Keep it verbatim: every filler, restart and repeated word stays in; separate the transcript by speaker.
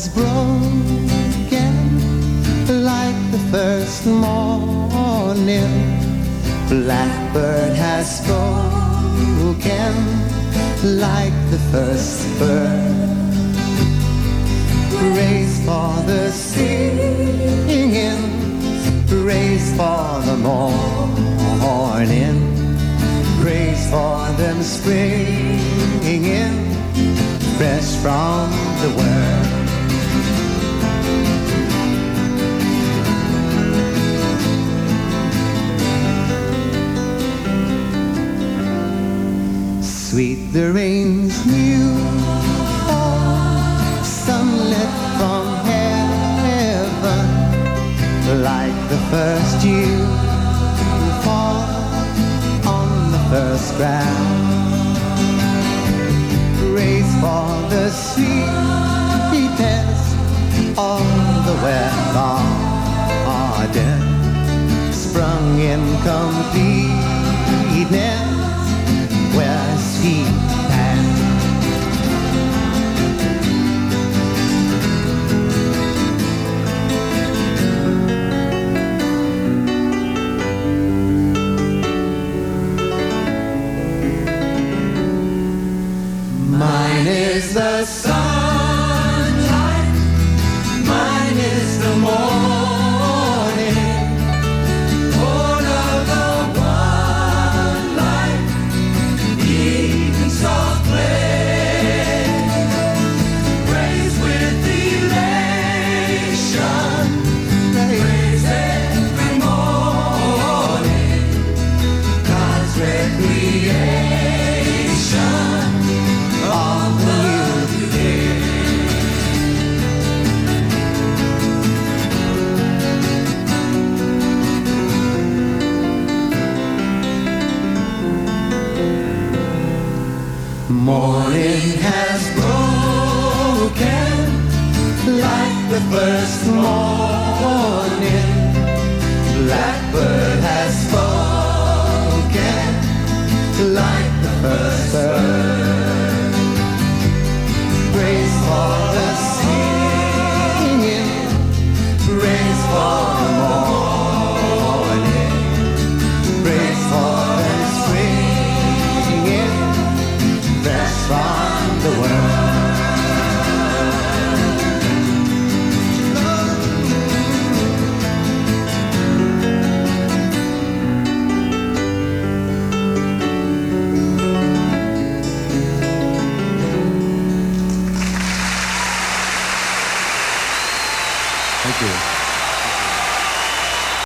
Speaker 1: has broken like the first morning. Blackbird has spoken like the first bird. Praise for the singing, praise for the morning, praise for them springing fresh from the world. Sweet the rain's new fall, sunlit from heaven, like the first dew fall on the first ground. Praise for the sweetness of the wet garden, sprung in completeness where sweet and mine is the sunlight, mine is the morning, born of the one light, even soft play, praise with elation, praise every morning, God's recreation of the new day. Morning has broken like the first morning. Blackbird has spoken like the first bird. Praise for the singing, praise for the morning, praise for the springing fresh from the world. Thank you.